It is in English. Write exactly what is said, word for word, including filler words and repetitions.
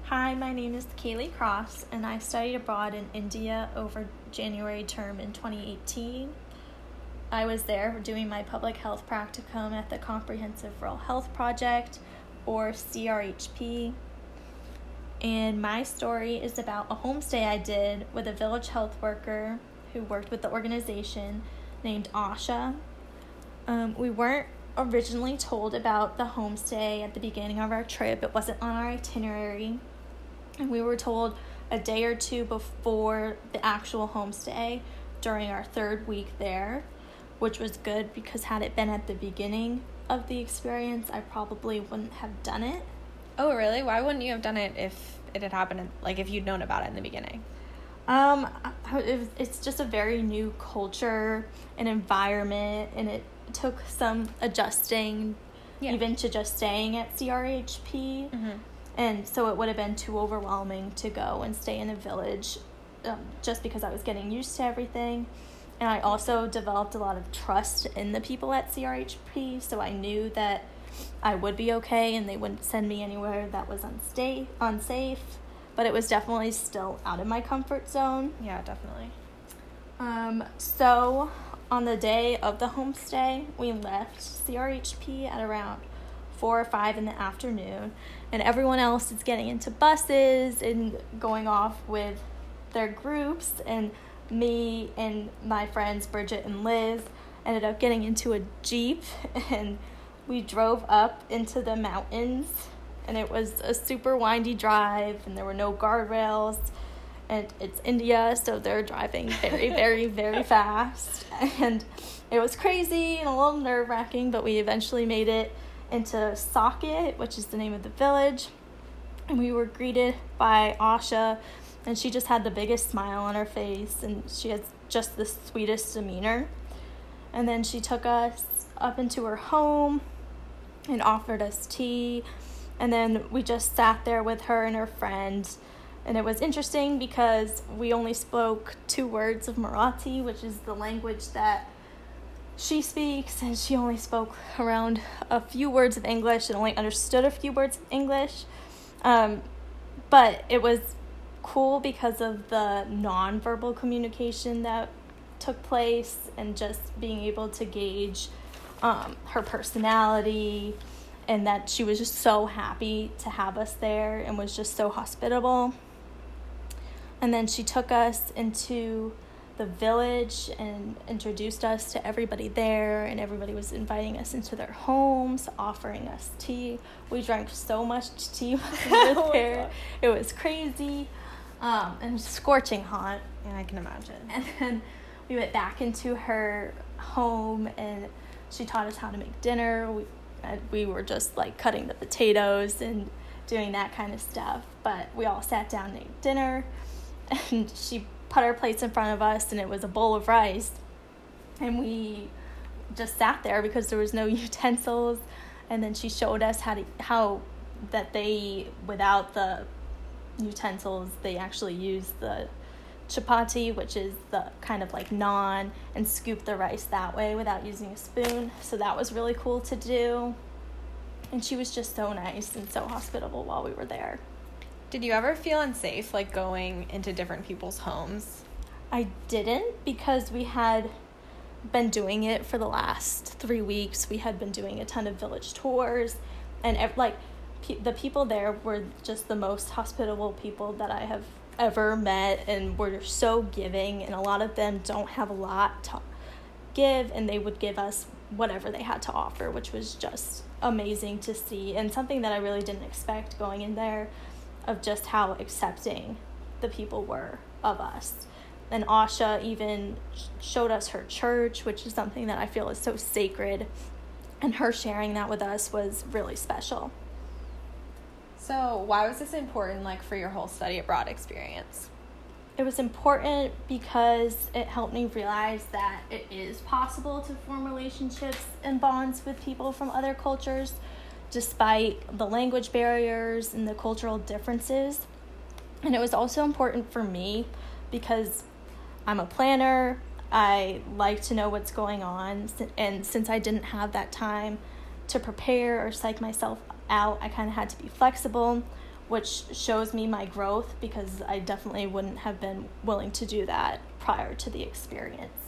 Hi, my name is Kaylee Cross, and I studied abroad in India over January term in twenty eighteen. I was there doing my public health practicum at the Comprehensive Rural Health Project, or C R H P. And my story is about a homestay I did with a village health worker who worked with the organization named Asha. Um, we weren't originally told about the homestay at the beginning of our trip. It wasn't on our itinerary. And we were told a day or two before the actual homestay during our third week there, which was good because had it been at the beginning of the experience, I probably wouldn't have done it. Oh, really? Why wouldn't you have done it if it had happened, in, like if you'd known about it in the beginning? Um, it was, it's just a very new culture and environment, and it took some adjusting, yeah. even to just staying at C R H P. Mm-hmm. And so it would have been too overwhelming to go and stay in a village um, just because I was getting used to everything. And I also developed a lot of trust in the people at C R H P, so I knew that I would be okay and they wouldn't send me anywhere that was unsta- unsafe. But it was definitely still out of my comfort zone. Yeah, definitely. Um, so on the day of the homestay, we left C R H P at around four or five in the afternoon, and everyone else is getting into buses and going off with their groups, and me and my friends Bridget and Liz ended up getting into a Jeep, and we drove up into the mountains, and it was a super windy drive, and there were no guardrails, and it's India, so they're driving very, very, very fast, and it was crazy and a little nerve-wracking, but we eventually made it into Saket, which is the name of the village, and we were greeted by Asha, and she just had the biggest smile on her face, and she has just the sweetest demeanor. And then she took us up into her home and offered us tea, and then we just sat there with her and her friend, and it was interesting because we only spoke two words of Marathi, which is the language that she speaks, and she only spoke around a few words of English and only understood a few words of English. Um, but it was cool because of the nonverbal communication that took place and just being able to gauge um, her personality, and that she was just so happy to have us there and was just so hospitable. And then she took us into the village and introduced us to everybody there, and everybody was inviting us into their homes, offering us tea. We drank so much tea with oh her. It was crazy um, and scorching hot. Yeah, I can imagine. And then we went back into her home, and she taught us how to make dinner. We, uh, we were just like cutting the potatoes and doing that kind of stuff, but we all sat down and ate dinner, and she put our plates in front of us, and it was a bowl of rice, and we just sat there because there was no utensils. And then she showed us how to how that they, without the utensils, they actually use the chapati, which is the kind of like naan, and scoop the rice that way without using a spoon. So that was really cool to do, and she was just so nice and so hospitable while we were there. Did you ever feel unsafe, like, going into different people's homes? I didn't, because we had been doing it for the last three weeks. We had been doing a ton of village tours, and, like, pe- the people there were just the most hospitable people that I have ever met, and were so giving, and a lot of them don't have a lot to give, and they would give us whatever they had to offer, which was just amazing to see, and something that I really didn't expect going in there, of just how accepting the people were of us. And Asha even showed us her church, which is something that I feel is so sacred, and her sharing that with us was really special. So why was this important, like, for your whole study abroad experience? It was important because it helped me realize that it is possible to form relationships and bonds with people from other cultures, despite the language barriers and the cultural differences. And it was also important for me because I'm a planner. I like to know what's going on, and since I didn't have that time to prepare or psych myself out, I kind of had to be flexible, which shows me my growth because I definitely wouldn't have been willing to do that prior to the experience.